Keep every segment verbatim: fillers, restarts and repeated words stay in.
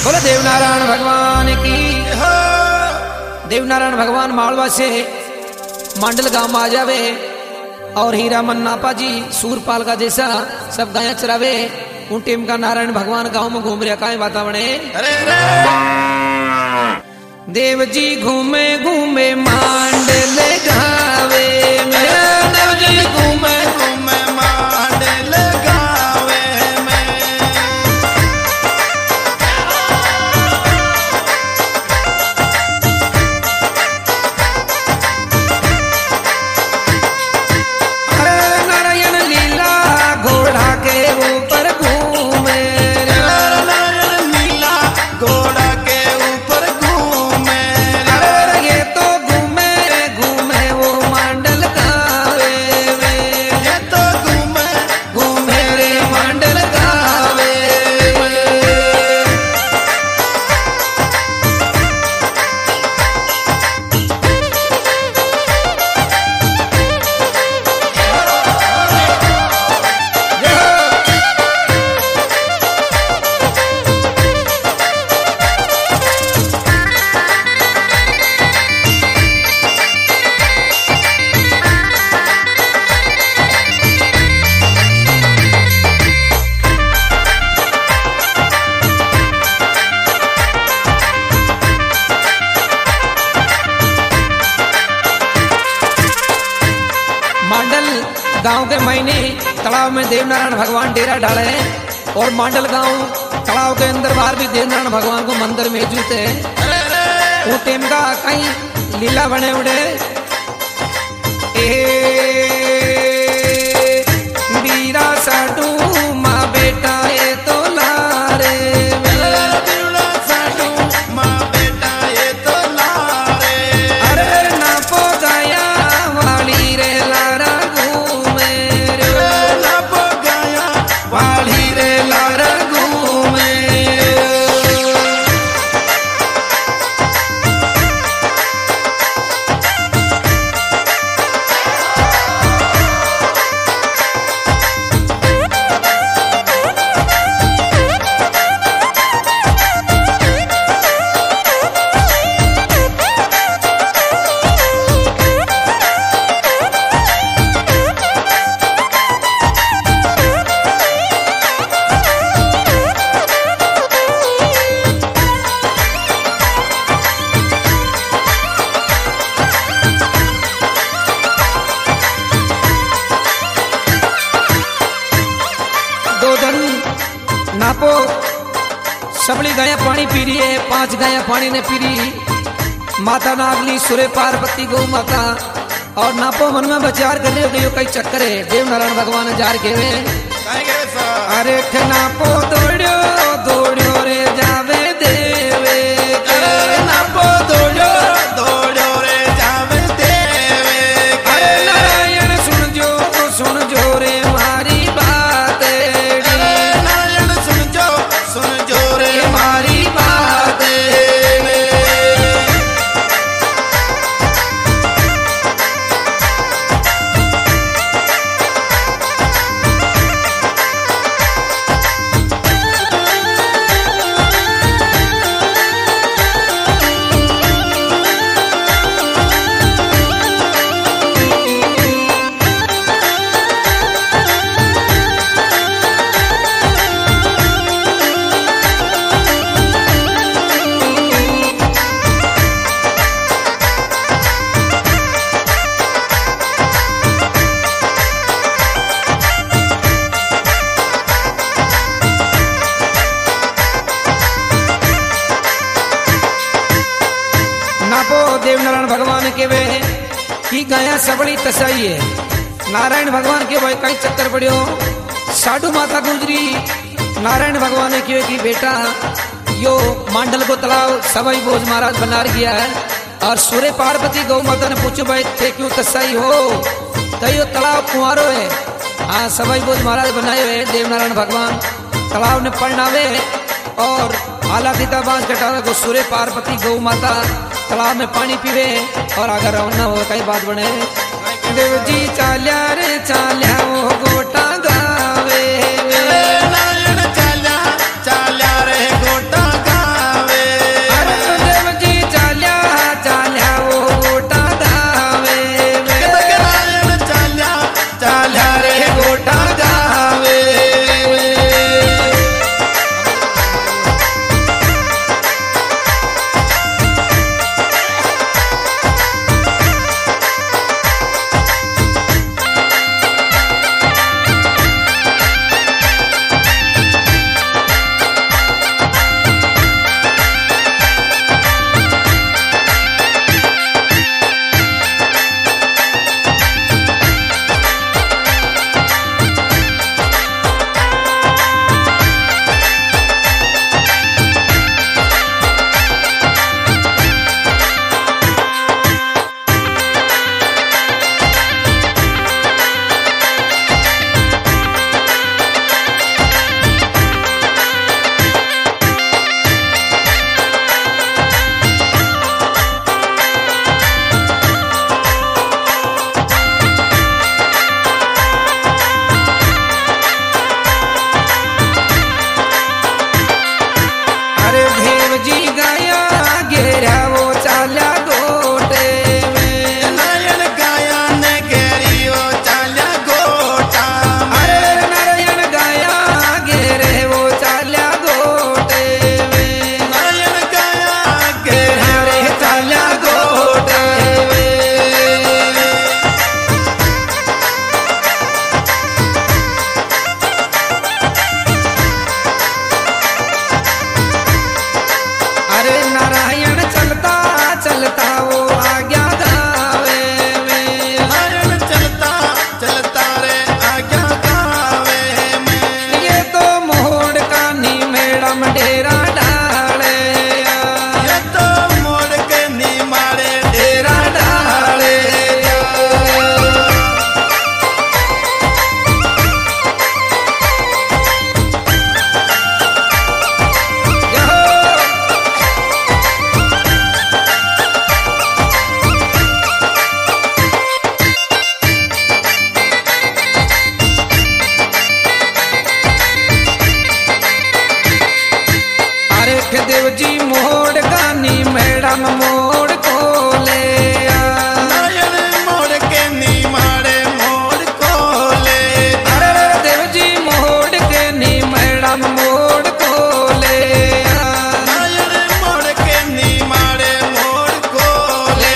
बोले देवनारायण भगवान की। देवनारायण भगवान मालवा से मांडल गांव में आ जावे और हीरा मन्नापा जी सूरपाल का जैसा सब गाया चरावे। उन टीम का नारायण भगवान गांव में घूम रहा का वातावरण। देव जी घूमे घूमे मांडल गावे में, देव जी घूमे घूमे मांडल गावे में। अरे नारायण लीला घोड़ा के ऊपर घूमे, नारायण लीला घोड़ा के ऊपर घूमे। अरे ये तो घूमे घूमे वो मांडल गावे में, ये तो घूमे घूमे रे मांडल गावे में। मांडल गांव के महीने तालाब में देवनारायण भगवान डेरा डाले और मांडल गांव तालाब के अंदर बाहर भी देवनारायण भगवान को मंदिर में जूते। वो टेम का कहीं लीला बने उड़े ए बीरा साडू माँ बेटा ये तो लारे बीरा साडू माँ बेटा ये तो लारे। अरे ना पो गया वाली रे लारा घूमे रे, ना पो गया वाली रे लारा घूमे। दो दिन नापो सबली गाया पानी पी रही है, पांच गाया पानी ने पी रही। माता नागली सुरे पार्वती गौ माता और नापो मन में विचार कर रहे हो कई चक्कर है। देवनारायण भगवान जार के वे अरे नापो दौड़ो दौड़ो रे जावे देवे, नापो दौड़ो दौड़ो रे जावे देवे। अरे नारायण सुन जो सुन जो रे मारी बात, नारायण सुन जो सुन जो रे मारी बात। नापो देवनारायण भगवान के वे की गाया सबड़ी तसाई है। नारायण भगवान के भाई कई चक्कर पड़ियो। साधु माता गुजरी नारायण भगवान ने क्यों की बेटा यो मांडल को तालाब सवाई भोज महाराज बना गया है। और सूर्य पार्वती गौ माता ने पूछो भाई थे क्यों तसाई हो, तो यो तालाब कुंवारो है। हाँ सवाई भोज महाराज बनाए हुए देवनारायण भगवान तालाब ने पढ़नावे और आला सीता बांस कटावे को सूर्य पार्वती गौ माता तालाब में पानी पीवे और अगर रवाना हो कई बात बने। देव जी चाल्या रे चाल्या वो गोटा गावे, नारायण चाल्या चाल्या रे गोटा गावे। मेड़ा में डेरा डाले ये तो मोड़ के निमाड़े डेरा डाले देव जी मोड़ गानी मैडम मोड़ को ले नारायण मोड़ के निमाड़े मोड़ को ले अरे देव जी मोड़ के नी मैडम मोड़ को ले नारायण मोड़ के निमाड़े मोड़ को ले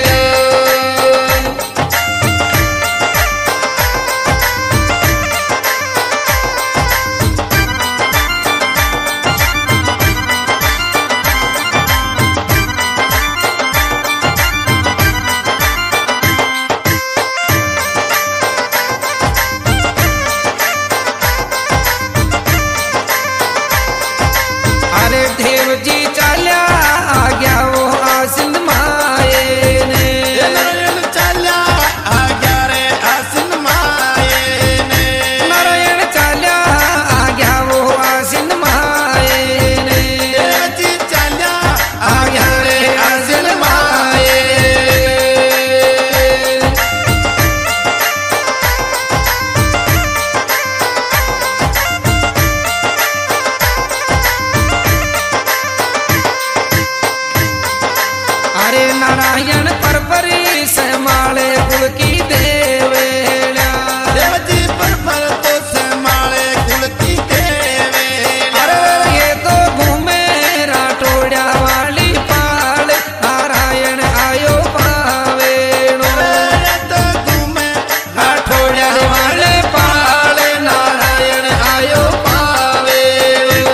देव जी चाल्या आ गया वो आसिंद माए ने नारायण चाल्या आ गया रे आसिंद माए ने नारायण चाल्या आ गया वो आसिंद माए ने देव जी चाल्या आ गया रे आसिंद माए अरे नारायण पर परी समाले कुल की देवेला देव जी पर पर तो समाले कुल की देवेला अरे ये तो घूमे राठौड़ा वाली पाल नारायण आयो पावेणो ये तो घूमे राठौड़ा वाले पाल नारायण आयो पावेणो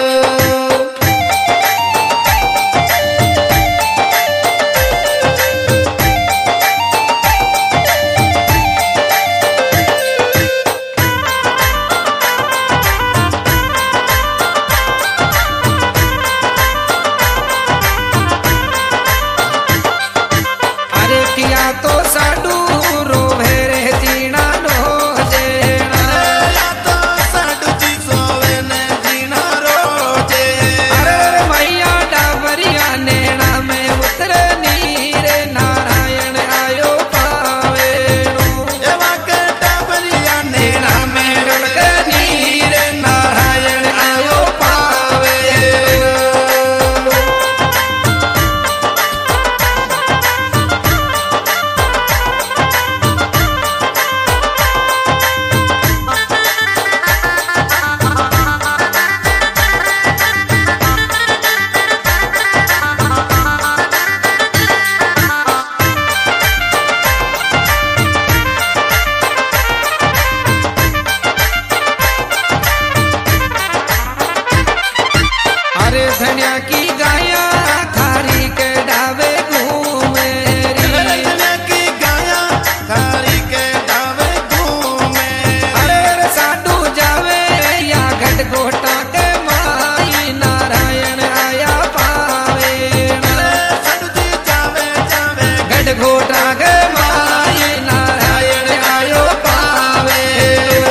अरे किया तो साडू रोवे रे जीना नो जेना या तो साडू जी सोवे ने जीना रोजे अरे मैया डाबरिया नेना में उतरे नीरे नारायण आयो पावेणो एवा के डाबरिया ने नेना में डलक नीरे नारायण आयो पावेणो अरे धनिया की गाया खारी के डावे घूमे री रतन की गाया खारी के डावे घूमे अरे रे साडू जावे या घट गोटा के माई नारायण आया पावेणो साडू जी जावे जावे घट गोटा के माई नारायण आयो पावेणो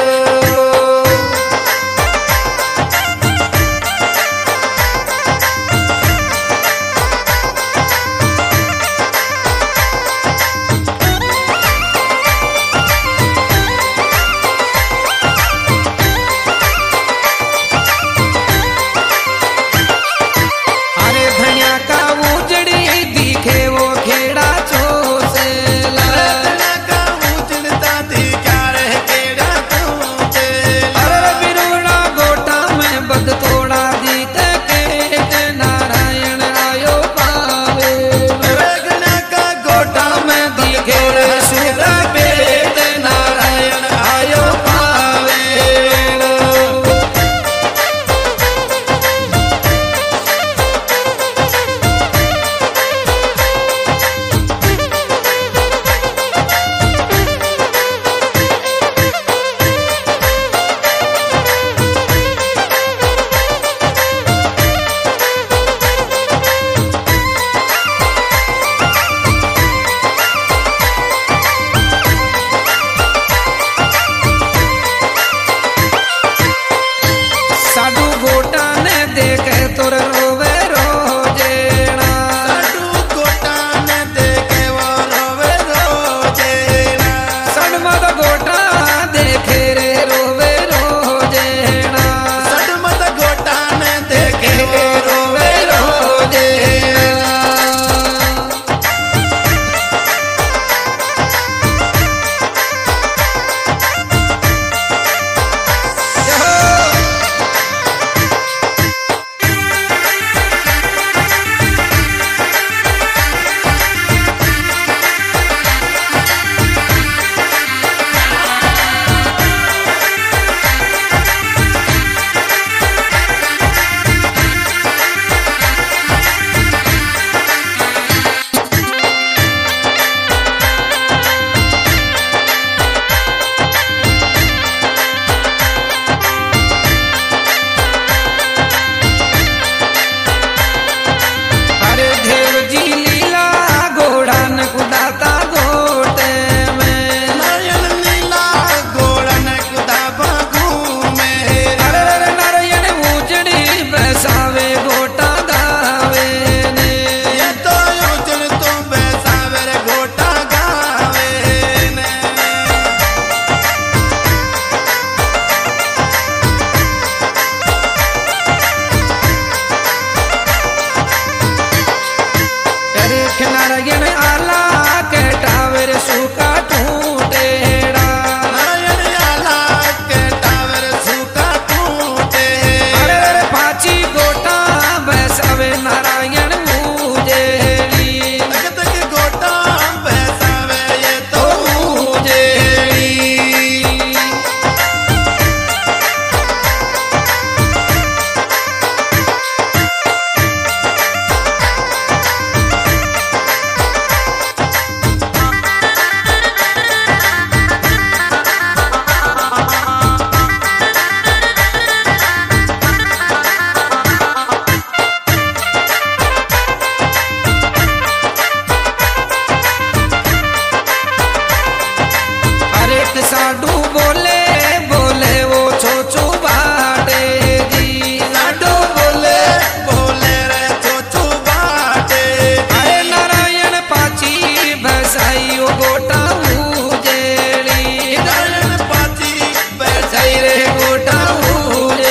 सूखा टूटेड़ा नारायण आला के टावर सूखा टूटे अरे अरे पाची गोटा बैसावे नारायण मुझेड़ी तक तक गोटा बैसावे ये तो मुझेड़ी साडू बोले बोले वो छोचू बाटे जी साडू बोले बोले रे छोचू बाटे अरे नारायण पाची बसाई ओ गोटा मुझेड़ी नारायण पाची बसाई रे गोटा मुझेड़ी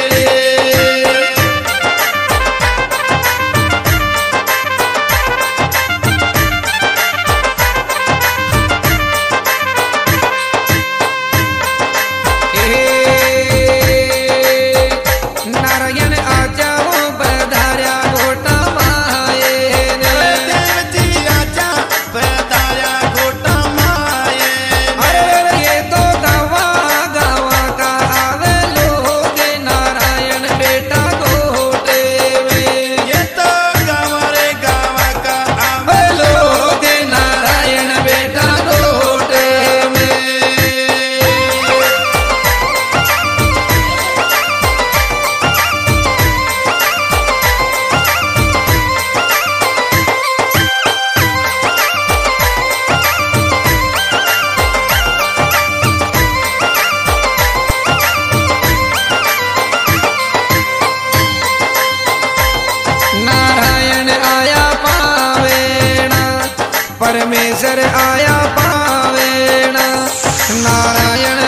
नारायण आ जाओ बधार्या गोटा माए देव जी आजा पधार्या गोटा माए अरे ये तो गावा गावा का आवे लोग नारायण बेटा गोटे में ये तो गाँव रे गाँव का आवे लोग नारायण बेटा गोटे में नारायण आया पावेणा परमेश्वर आया पावेणा नारायण